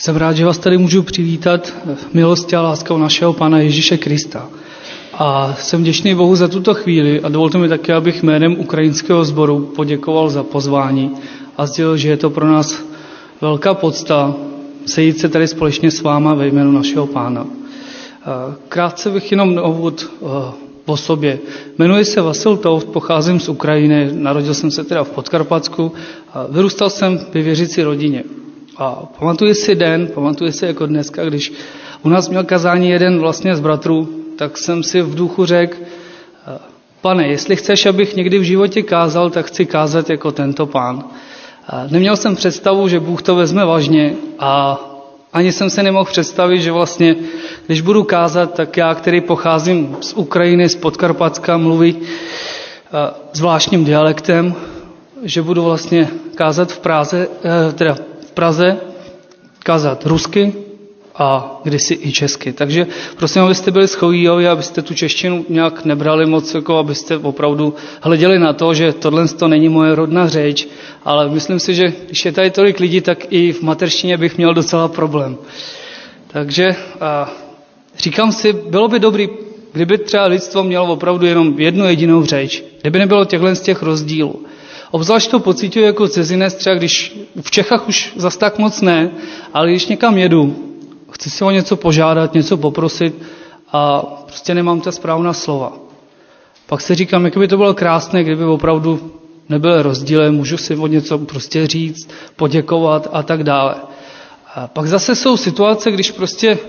Jsem rád, že vás tady můžu přivítat milostí a láskou našeho Pána Ježíše Krista. A jsem vděčný Bohu za tuto chvíli a dovolte mi také, abych jménem ukrajinského sboru poděkoval za pozvání a sdělil, že je to pro nás velká podsta sejít se tady společně s váma ve jménu našeho Pána. Krátce bych jenom na úvod o sobě. Jmenuji se Vasil Touft, pocházím z Ukrajiny, narodil jsem se teda v Podkarpatsku a vyrůstal jsem ve věřící rodině. A pamatuji si jako dneska, když u nás měl kazání jeden vlastně z bratrů, tak jsem si v duchu řekl, Pane, jestli chceš, abych někdy v životě kázal, tak chci kázat jako tento pán. Neměl jsem představu, že Bůh to vezme vážně a ani jsem se nemohl představit, že vlastně, když budu kázat, tak já, který pocházím z Ukrajiny, z Podkarpatska, mluví zvláštním dialektem, že budu vlastně kázat v Praze, kázat rusky a kdysi i česky. Takže prosím, abyste byli schovijoví, abyste tu češtinu nějak nebrali moc, jako abyste opravdu hleděli na to, že tohle to není moje rodná řeč, ale myslím si, že když je tady tolik lidí, tak i v mateřštině bych měl docela problém. Takže říkám si, bylo by dobrý, kdyby třeba lidstvo mělo opravdu jenom jednu jedinou řeč, kdyby nebylo z těch rozdílů. Obzvlášť to pociťuji jako cizinec, třeba když v Čechách už zas tak moc ne, ale když někam jedu, chci si o něco požádat, něco poprosit a prostě nemám ta správná slova. Pak si říkám, jak by to bylo krásné, kdyby opravdu nebyly rozdíly, můžu si o něco prostě říct, poděkovat a tak dále. A pak zase jsou situace, když prostě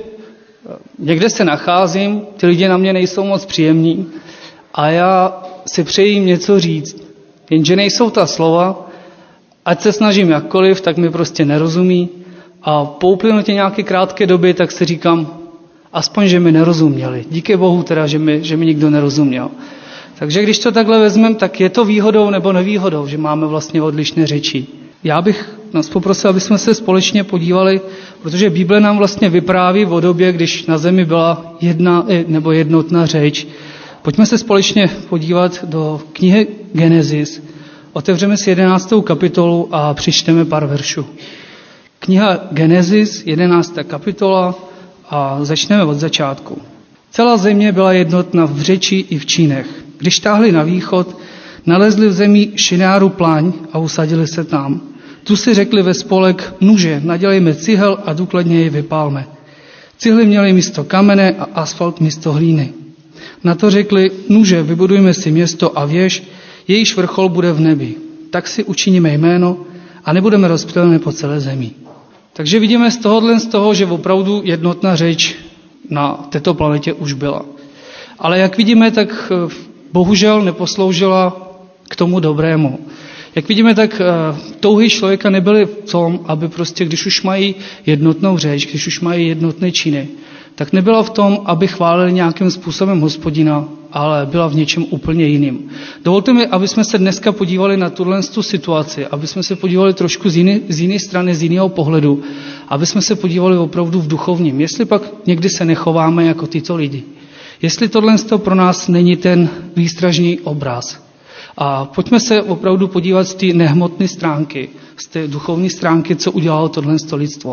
někde se nacházím, ty lidi na mě nejsou moc příjemní a já si přeji jim něco říct. Jenže nejsou ta slova, ať se snažím jakkoliv, tak mi prostě nerozumí a po uplynutí nějaké krátké doby, tak si říkám, aspoň, že mi nerozuměli. Díky Bohu teda, že mi nikdo nerozuměl. Takže když to takhle vezmeme, tak je to výhodou nebo nevýhodou, že máme vlastně odlišné řeči. Já bych nás poprosil, aby jsme se společně podívali, protože Bible nám vlastně vypráví o době, když na zemi byla jedna nebo jednotná řeč. Pojďme se společně podívat do knihy Genesis. Otevřeme si 11. kapitolu a přečteme pár veršů. Kniha Genesis, 11. kapitola a začneme od začátku. Celá země byla jednotná v řeči i v činech. Když táhli na východ, nalezli v zemi Šináru pláň a usadili se tam. Tu si řekli ve spolek, nuže, nadělejme cihel a důkladně jej vypálme. Cihly měly místo kamene a asfalt místo hlíny. Na to řekli, nuže, vybudujme si město a věž, jejíž vrchol bude v nebi. Tak si učiníme jméno a nebudeme rozptýleni po celé zemi. Takže vidíme z toho, že opravdu jednotná řeč na této planetě už byla. Ale jak vidíme, tak bohužel neposloužila k tomu dobrému. Jak vidíme, tak touhy člověka nebyly v tom, aby prostě, když už mají jednotnou řeč, když už mají jednotné činy, tak nebyla v tom, aby chválili nějakým způsobem Hospodina, ale byla v něčem úplně jiným. Dovolte mi, aby jsme se dneska podívali na tuhle situaci, aby jsme se podívali trošku z jiné strany, z jiného pohledu, aby jsme se podívali opravdu v duchovním. Jestli pak někdy se nechováme jako tyto lidi. Jestli tohle pro nás není ten výstražný obraz. A pojďme se opravdu podívat z té nehmotné stránky, z té duchovní stránky, co udělalo tohle lidstvo.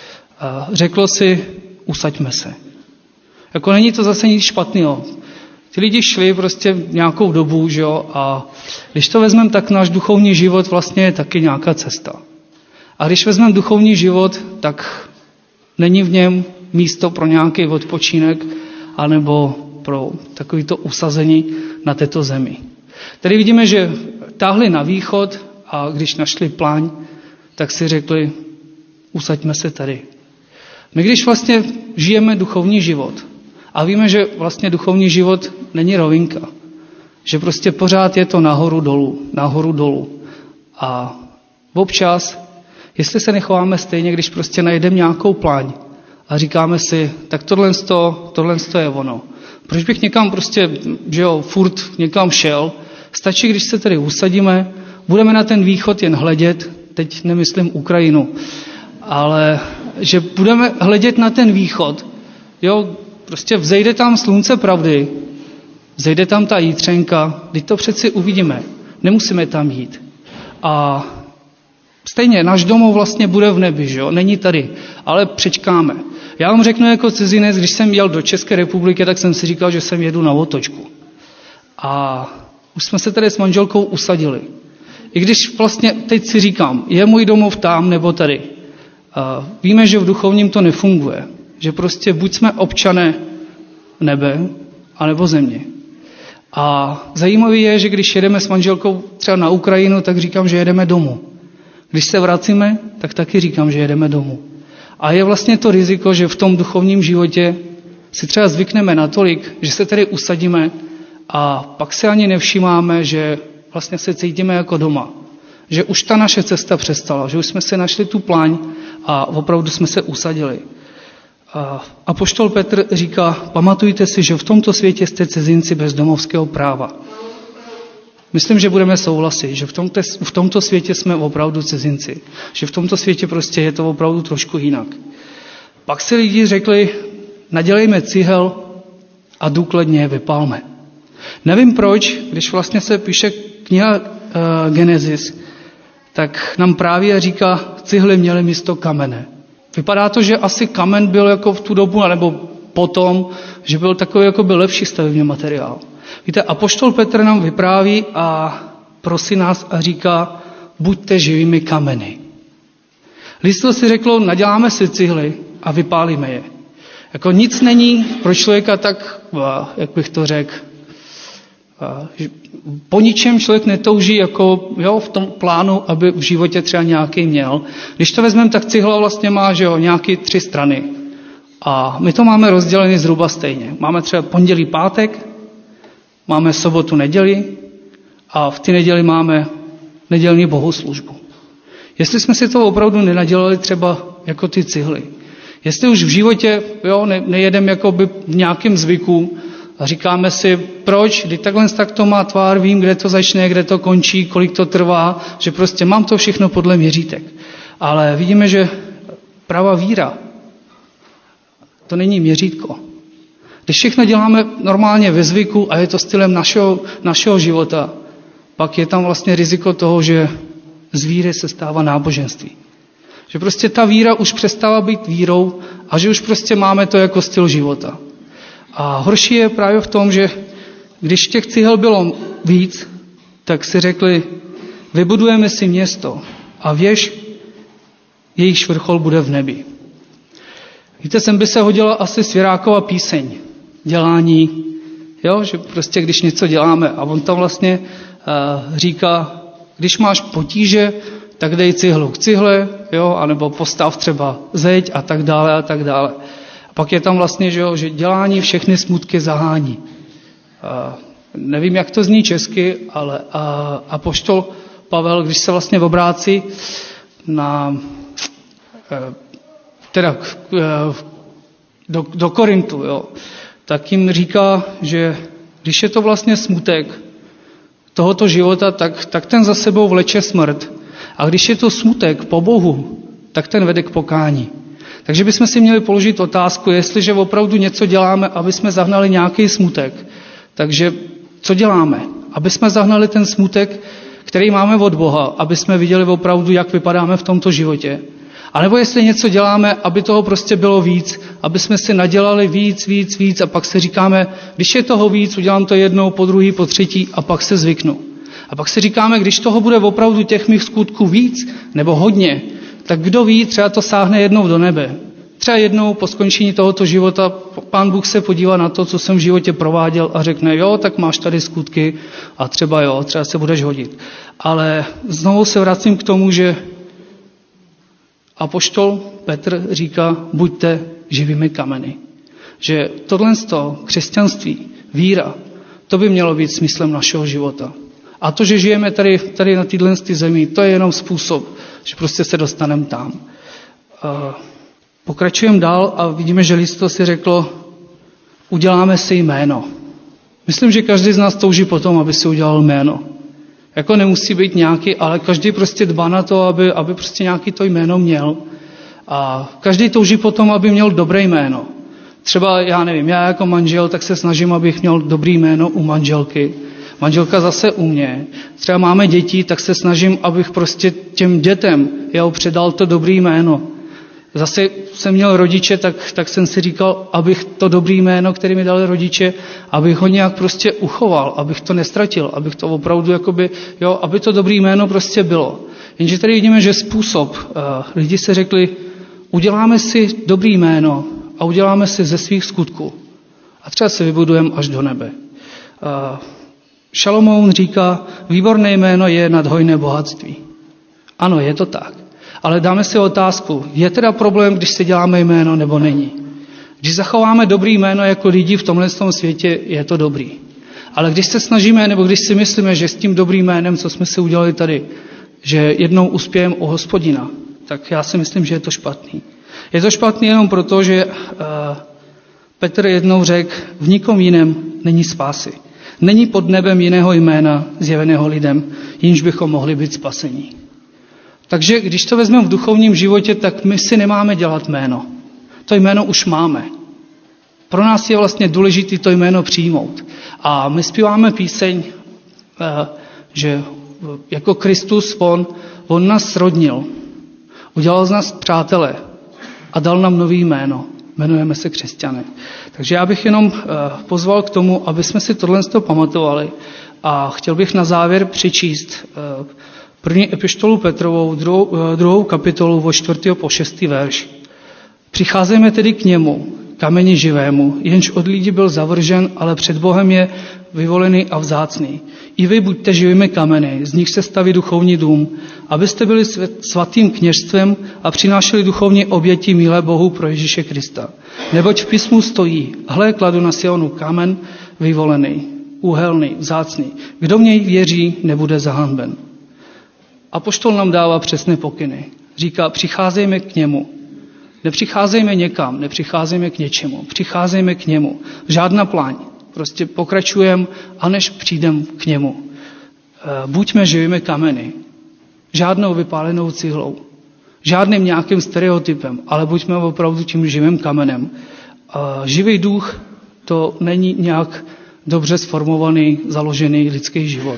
Řeklo si, usaďme se. Jako není to zase nic špatného. Ty lidi šli prostě nějakou dobu, že jo, a když to vezmeme, tak náš duchovní život vlastně je taky nějaká cesta. A když vezmeme duchovní život, tak není v něm místo pro nějaký odpočinek anebo pro takovýto usazení na této zemi. Tady vidíme, že táhli na východ a když našli pláň, tak si řekli, usaďme se tady. My když vlastně žijeme duchovní život a víme, že vlastně duchovní život není rovinka, že prostě pořád je to nahoru dolů. A občas, jestli se nechováme stejně, když prostě najdeme nějakou pláň a říkáme si, tak tohle je ono. Proč bych někam prostě, že jo, furt někam šel, stačí, když se tady usadíme, budeme na ten východ jen hledět, teď nemyslím Ukrajinu, ale že budeme hledět na ten východ, jo, prostě vzejde tam slunce pravdy, vzejde tam ta jítřenka, teď to přeci uvidíme, nemusíme tam jít. A Stejně, náš domov vlastně bude v nebi, že jo? Není tady, ale přečkáme. Já vám řeknu jako cizinec, když jsem jel do České republiky, tak jsem si říkal, že jsem jedu na otočku. A už jsme se tady s manželkou usadili. I když vlastně teď si říkám, je můj domov tam nebo tady. Víme, že v duchovním to nefunguje. Že prostě buď jsme občané nebe, anebo země. A zajímavé je, že když jedeme s manželkou třeba na Ukrajinu, tak říkám, že jedeme domů. Když se vracíme, tak taky říkám, že jedeme domů. A je vlastně to riziko, že v tom duchovním životě si třeba zvykneme natolik, že se tady usadíme a pak se ani nevšímáme, že vlastně se cítíme jako doma. Že už ta naše cesta přestala, že už jsme si našli tu pláň a opravdu jsme se usadili. Apoštol Petr říká, pamatujte si, že v tomto světě jste cizinci bez domovského práva. Myslím, že budeme souhlasit, že v tomto světě jsme opravdu cizinci. Že v tomto světě prostě je to opravdu trošku jinak. Pak si lidi řekli, nadělejme cihel a důkladně je vypálme. Nevím proč, když vlastně se píše kniha Genesis, tak nám právě říká, cihly měly místo kamene. Vypadá to, že asi kamen byl jako v tu dobu, nebo potom, že byl takový jako byl lepší stavební materiál. Víte, apoštol Petr nám vypráví a prosí nás a říká, buďte živými kameny. Lidstvo si řeklo, naděláme si cihly a vypálíme je. Jako nic není pro člověka tak, jak bych to řekl, po ničem člověk netouží jako v tom plánu, aby v životě třeba nějaký měl. Když to vezmeme, tak cihla vlastně má nějaký 3 strany. A my to máme rozdělený zhruba stejně. Máme třeba pondělí, pátek, máme sobotu, neděli a v ty neděli máme nedělní bohoslužbu. Jestli jsme si to opravdu nenadělali třeba jako ty cihly, jestli už v životě nejedeme jakoby v nějakém zvyku a říkáme si, proč, když takhle tak to má tvár, vím, kde to začne, kde to končí, kolik to trvá, že prostě mám to všechno podle měřítek. Ale vidíme, že pravá víra, to není měřítko. Když všechno děláme normálně ve zvyku a je to stylem našeho života, pak je tam vlastně riziko toho, že z víry se stává náboženství. Že prostě ta víra už přestává být vírou a že už prostě máme to jako styl života. A horší je právě v tom, že když těch cihel bylo víc, tak si řekli, vybudujeme si město a věž, jejich vrchol bude v nebi. Víte, sem by se hodila asi Svěrákova píseň, dělání, že prostě když něco děláme a on tam vlastně říká, když máš potíže, tak dej cihlu k cihle, anebo postav třeba zeď a tak dále a tak dále. A pak je tam vlastně, že dělání všechny smutky zahání. Nevím, jak to zní česky, ale apoštol Pavel, když se vlastně obrátí do Korintu, tak jim říká, že když je to vlastně smutek tohoto života, tak ten za sebou vleče smrt. A když je to smutek po Bohu, tak ten vede k pokání. Takže bychom si měli položit otázku, jestliže opravdu něco děláme, aby jsme zahnali nějaký smutek. Takže co děláme? Aby jsme zahnali ten smutek, který máme od Boha, aby jsme viděli opravdu, jak vypadáme v tomto životě. A nebo jestli něco děláme, aby toho prostě bylo víc, aby jsme si nadělali víc a pak si říkáme, když je toho víc, udělám to jednou, po druhý, po třetí a pak se zvyknu. A pak si říkáme, když toho bude opravdu těch mých skutků víc nebo hodně, tak kdo ví, třeba to sáhne jednou do nebe. Třeba jednou po skončení tohoto života Pán Bůh se podívá na to, co jsem v životě prováděl a řekne, tak máš tady skutky a třeba se budeš hodit. Ale znovu se vracím k tomu, že apoštol Petr říká, buďte živými kameny. Že tohle křesťanství, víra, to by mělo být smyslem našeho života. A to, že žijeme tady na této zemi, to je jenom způsob, že prostě se dostaneme tam. Pokračujeme dál a vidíme, že lidstvo si řeklo, uděláme si jméno. Myslím, že každý z nás touží potom, aby si udělal jméno. Jako nemusí být nějaký, ale každý prostě dbá na to, aby prostě nějaký to jméno měl. A každý touží potom, aby měl dobré jméno. Třeba, já nevím, já jako manžel, tak se snažím, abych měl dobrý jméno u manželky. manželka zase u mě. Třeba máme děti, tak se snažím, abych prostě těm dětem předal to dobré jméno. Zase jsem měl rodiče, tak jsem si říkal, abych to dobré jméno, které mi dali rodiče, abych ho nějak prostě uchoval, abych to nestratil, abych to opravdu aby to dobré jméno prostě bylo. Jenže tady vidíme, že způsob, lidi se řekli, uděláme si dobrý jméno a uděláme si ze svých skutků. A třeba se vybudujeme až do nebe. Šalomoun říká, výborné jméno je nad hojné bohatství. Ano, je to tak. Ale dáme si otázku, je teda problém, když si děláme jméno, nebo není? Když zachováme dobrý jméno jako lidi v tomhle světě, je to dobrý. Ale když se snažíme, nebo když si myslíme, že s tím dobrým jménem, co jsme si udělali tady, že jednou uspějeme u Hospodina, tak já si myslím, že je to špatný. Je to špatný jenom proto, že Petr jednou řekl, v nikom jiném není spásy. Není pod nebem jiného jména zjeveného lidem, jimž bychom mohli být spasení. Takže když to vezmeme v duchovním životě, tak my si nemáme dělat jméno. To jméno už máme. Pro nás je vlastně důležité to jméno přijmout. A my zpíváme píseň, že jako Kristus on nás srodnil. Udělal z nás přátelé a dal nám nový jméno. Jmenujeme se křesťané. Takže já bych jenom pozval k tomu, aby jsme si tohle pamatovali a chtěl bych na závěr přečíst první epištolu Petrovou, druhou kapitolu od 4. po 6. verš. Přicházejme tedy k němu, kameni živému, jenž od lidí byl zavržen, ale před Bohem je vyvolený a vzácný. I vy buďte živými kameny, z nich se staví duchovní dům, abyste byli svatým kněžstvem a přinášeli duchovní oběti milé Bohu pro Ježíše Krista. Neboť v písmu stojí, hle, kladu na Sionu kamen vyvolený, úhelný, vzácný. Kdo v něj věří, nebude zahanben. Apoštol nám dává přesné pokyny. Říká, přicházejme k němu. Nepřicházejme někam, nepřicházejme k něčemu. Přicházejme k němu. Žádná pláň. Prostě pokračujeme, a než přijdeme k němu. Buďme živými kameny. Žádnou vypálenou cihlou. Žádným nějakým stereotypem, ale buďme opravdu tím živým kamenem. Živý duch to není nějak dobře sformovaný, založený lidský život.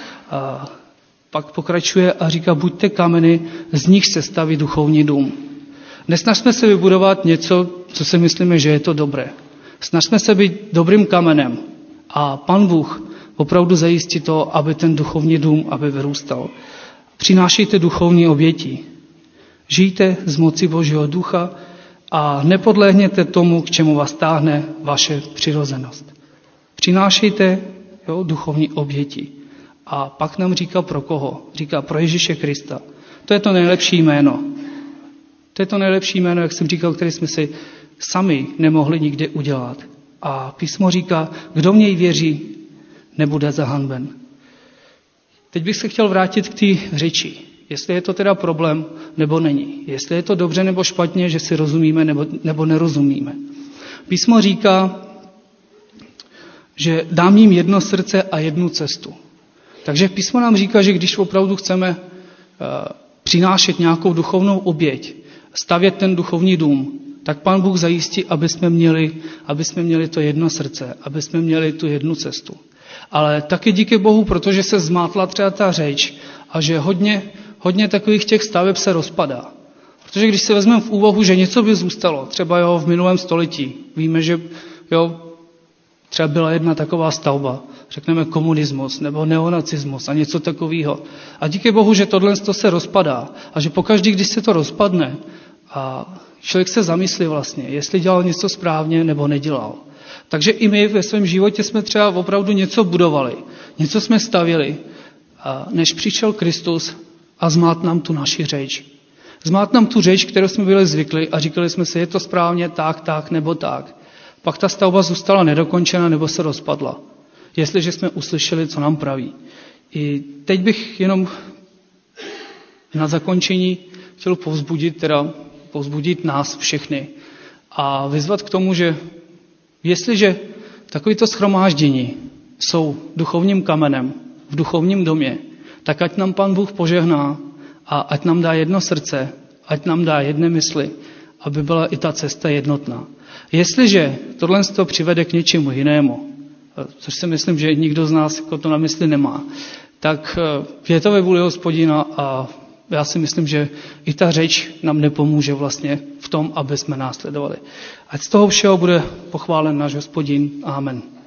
Pak pokračuje a říká, buďte kameny, z nich se staví duchovní dům. Nesnažme se vybudovat něco, co si myslíme, že je to dobré. Snažme se být dobrým kamenem a Pan Bůh opravdu zajistí to, aby ten duchovní dům, aby vyrůstal. Přinášejte duchovní oběti. Žijte z moci Božího ducha a nepodlehněte tomu, k čemu vás táhne vaše přirozenost. Přinášejte duchovní oběti. A pak nám říká pro koho? Říká pro Ježíše Krista. To je to nejlepší jméno. To je to nejlepší jméno, jak jsem říkal, které jsme si sami nemohli nikdy udělat. A písmo říká, kdo v něj věří, nebude zahanben. Teď bych se chtěl vrátit k té řeči. Jestli je to teda problém, nebo není. Jestli je to dobře nebo špatně, že si rozumíme nebo nerozumíme. Písmo říká, že dám jim jedno srdce a jednu cestu. Takže písmo nám říká, že když opravdu chceme přinášet nějakou duchovnou oběť, stavět ten duchovní dům, tak Pán Bůh zajistí, aby jsme měli to jedno srdce, aby jsme měli tu jednu cestu. Ale taky díky Bohu, protože se zmátla třeba ta řeč a že hodně takových těch staveb se rozpadá. Protože když se vezmeme v úvahu, že něco by zůstalo, třeba v minulém století, víme, že třeba byla jedna taková stavba, řekneme komunismus nebo neonacismus a něco takového. A díky Bohu, že tohle se rozpadá a že pokaždý, když se to rozpadne, a člověk se zamyslí vlastně, jestli dělal něco správně nebo nedělal. Takže i my ve svém životě jsme třeba opravdu něco budovali, něco jsme stavili, než přišel Kristus a zmát nám tu naši řeč. Zmát nám tu řeč, kterou jsme byli zvyklí a říkali jsme si, je to správně tak nebo tak. Pak ta stavba zůstala nedokončena nebo se rozpadla. Jestliže jsme uslyšeli, co nám praví. I teď bych jenom na zakončení chtěl povzbudit nás všechny a vyzvat k tomu, že jestliže takovýto shromáždění jsou duchovním kamenem v duchovním domě, tak ať nám Pán Bůh požehná a ať nám dá jedno srdce, ať nám dá jedné mysli, aby byla i ta cesta jednotná. Jestliže tohle přivede k něčemu jinému, což si myslím, že nikdo z nás jako to na mysli nemá, tak je to ve vůli Hospodina a já si myslím, že i ta řeč nám nepomůže vlastně v tom, aby jsme následovali. Ať z toho všeho bude pochválen náš Hospodin. Amen.